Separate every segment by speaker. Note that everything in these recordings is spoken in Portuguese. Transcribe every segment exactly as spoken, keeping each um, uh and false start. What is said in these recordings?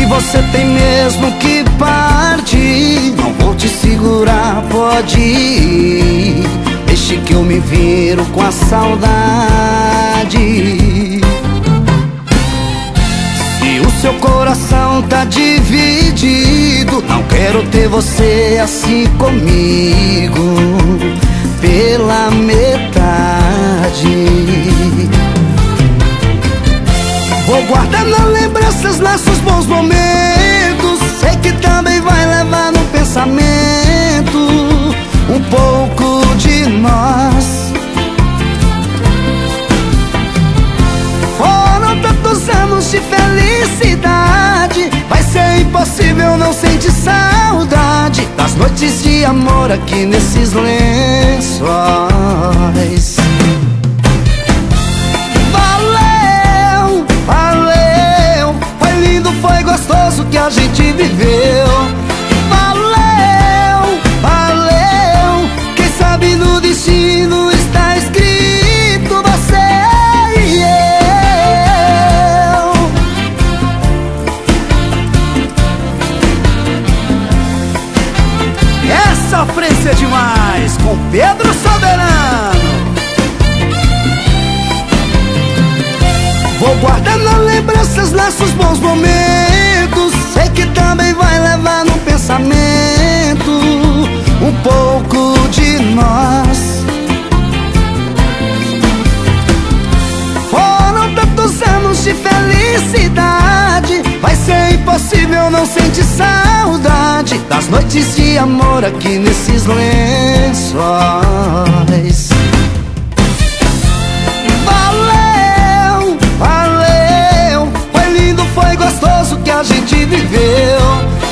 Speaker 1: você tem mesmo que partir, não vou te segurar, pode ir. Deixe que eu me viro com a saudade. Se o seu coração tá dividido, não quero ter você assim comigo, pela metade. Vou guardar nas lembranças nossos bons momentos. Sei que também vai levar no pensamento um pouco de nós. Foram tantos anos de felicidade, vai ser impossível não sentir saudade das noites de amor aqui nesses lençóis. Valeu, valeu, foi lindo, foi gostoso que a gente viveu. Valeu, valeu, quem sabe no destino está escrito você e eu.
Speaker 2: É sofrência demais com Pedro Soberano.
Speaker 1: Vou guardar nas lembranças nossos bons momentos. Sei que também vai levar no pensamento um pouco de nós. Foram tantos anos de felicidade, vai ser impossível não sentir saudade das noites de amor aqui nesses lençóis. Valeu, valeu, foi lindo, foi gostoso que a gente viveu.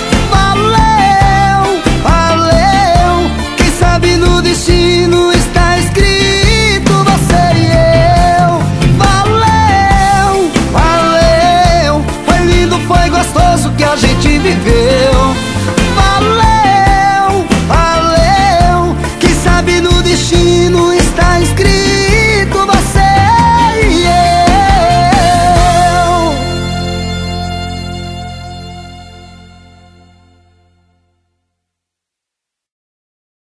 Speaker 1: Valeu, valeu, quem sabe no destino está escrito você e eu. Valeu, valeu, foi lindo, foi gostoso que a gente viveu. Valeu, valeu, quem sabe no destino